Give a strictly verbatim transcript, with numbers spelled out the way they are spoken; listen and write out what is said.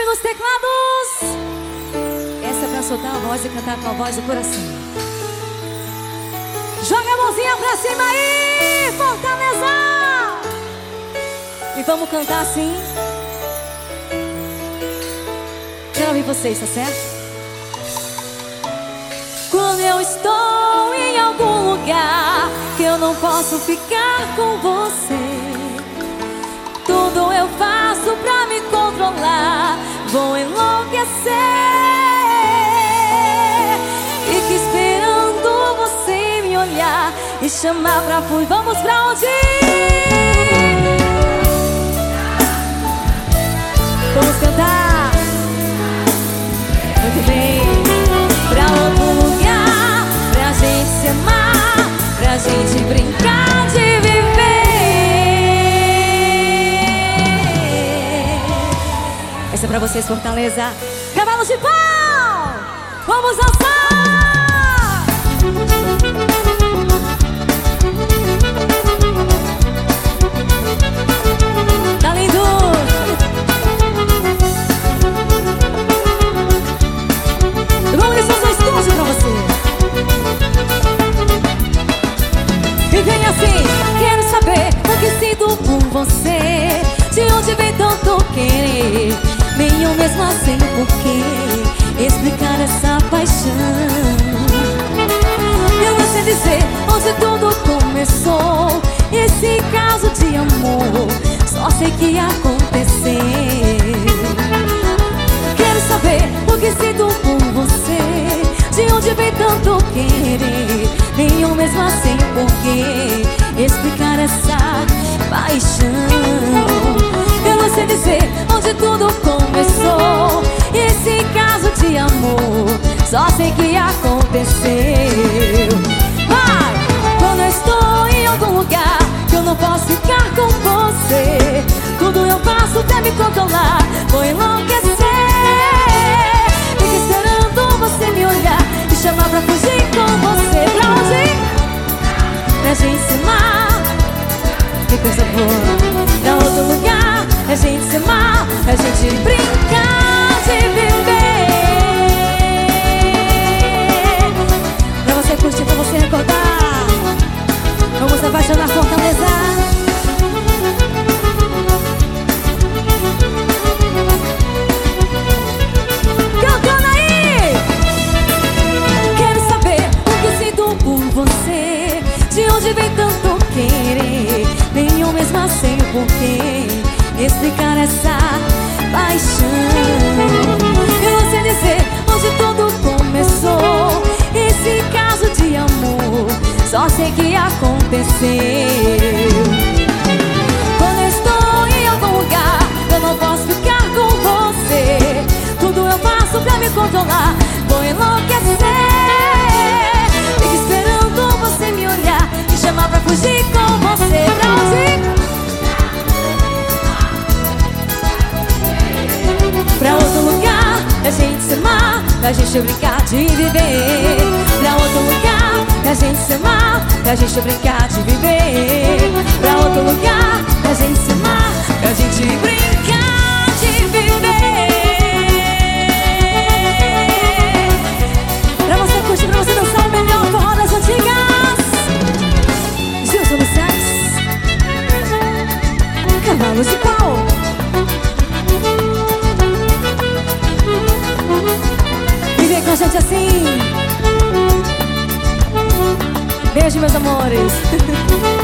nos teclados. Essa é pra soltar a voz e cantar com a voz do coração. Joga a mãozinha pra cima aí, Fortaleza! E vamos cantar assim. Quero ouvir vocês, tá certo? Quando eu estou em algum lugar que eu não posso ficar com você, tudo eu faço pra me controlar, vou enlouquecer. Fico esperando você me olhar e chamar pra fugir. Vamos pra onde? Vamos cantar. Muito bem. Pra outro lugar, pra gente se amar, pra gente brincar de viver. Essa é pra vocês, Fortaleza. Cavalos de pau! Vamos dançar! Tá lindo! Vamos deixar só estúdio pra você. E vem assim. Quero saber o que sinto por você, de onde vem tanto querer, nem eu mesma sei por que explicar essa paixão. Eu não sei dizer onde tudo começou, esse caso de amor, só sei que aconteceu. Quero saber o que sinto por você, de onde vem tanto querer, nem eu mesma sei por que explicar essa paixão. Eu não sei dizer onde tudo começou, esse caso de amor, só sei que aconteceu. Vai! Quando eu estou em algum lugar que eu não posso ficar com você, tudo eu faço pra me controlar, vou enlouquecer. Fico esperando você me olhar e chamar pra fugir com você. Pra onde? Pra gente se amar, que coisa boa. Pra outro lugar, pra gente se amar, pra gente brincar de viver. Pra você curtir, pra você recordar, vamos apaixonar, Fortaleza. Cantando aí! Quero saber o que sinto por você, de onde vem tanto querer, nem eu mesma sei o porquê explicar essa paixão. Eu não sei dizer onde tudo começou, esse caso de amor, só sei que aconteceu. Quando eu estou em algum lugar, eu não posso ficar com você, tudo eu faço pra me controlar, vou enlouquecer. Fico esperando você me olhar e chamar pra fugir com você. Pra onde? Pra outro lugar, pra gente se amar, pra gente brincar de viver. Pra outro lugar, pra gente se amar, pra gente brincar de viver. Pra outro lugar, pra gente se amar, pra gente brincar de viver. Pra você curtir, pra você dançar o melhor forró das antigas. Gilson no sax, Cavalos de pau. Com a gente assim. Beijo, meus amores.